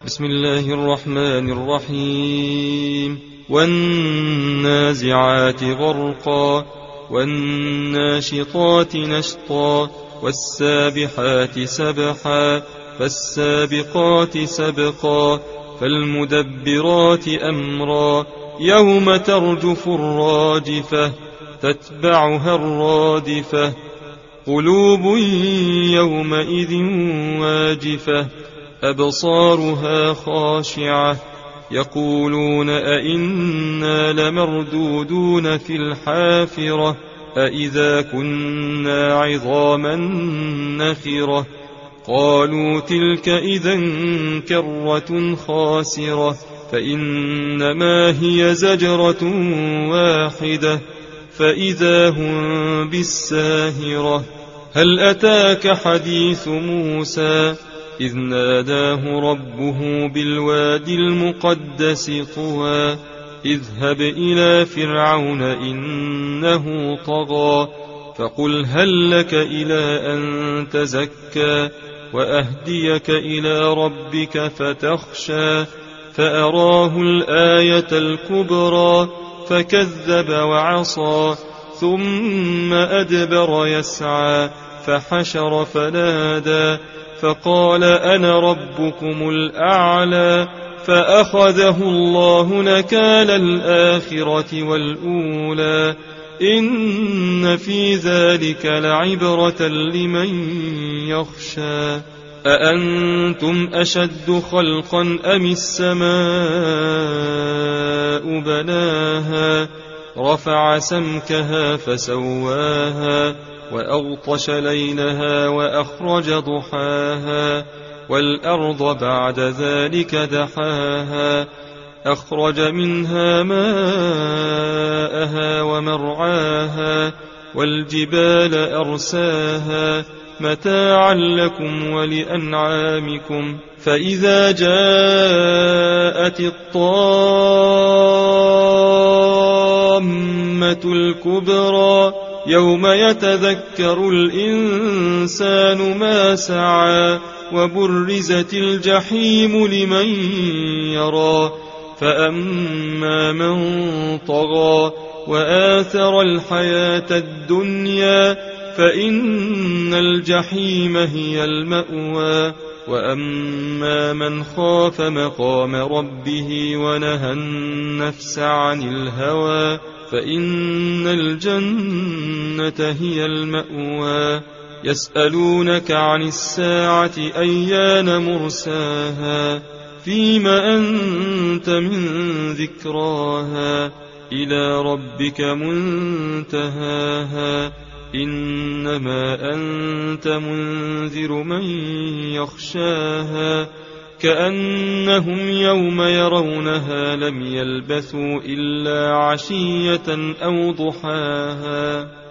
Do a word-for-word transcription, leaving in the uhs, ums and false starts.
بسم الله الرحمن الرحيم. والنازعات غرقا والناشطات نشطا والسابحات سبحا فالسابقات سبقا فالمدبرات أمرا يوم ترجف الراجفة تتبعها الرادفة قلوب يومئذ واجفة أبصارها خاشعة يقولون أئنا لمردودون في الحافرة أئذا كنا عظاما نخرة قالوا تلك إذا كرة خاسرة فإنما هي زجرة واحدة فإذا هم بالساهرة هل أتاك حديث موسى إذ ناداه ربه بالوادي المقدس طوى اذهب إلى فرعون إنه طغى فقل هل لك إلى أن تزكى وأهديك إلى ربك فتخشى فأراه الآية الكبرى فكذب وعصى ثم أدبر يسعى فحشر فنادى فقال أنا ربكم الأعلى فأخذه الله نكال الآخرة والأولى إن في ذلك لعبرة لمن يخشى أأنتم أشد خلقا أم السماء بناها رفع سمكها فسواها وأغطش ليلها وأخرج ضحاها والأرض بعد ذلك دحاها أخرج منها ماءها ومرعاها والجبال أرساها متاعا لكم ولأنعامكم فإذا جاءت الطامة الكبرى يوم يتذكر الإنسان ما سعى وبرزت الجحيم لمن يرى فأما من طغى وآثر الحياة الدنيا فإن الجحيم هي المأوى وأما من خاف مقام ربه ونهى النفس عن الهوى فإن الجنة هي المأوى يسألونك عن الساعة أيان مرساها فيم أنت من ذكراها إلى ربك منتهاها إنما أنت منذر من يخشاها كأنهم يوم يرونها لم يلبثوا إلا عشية أو ضحاها.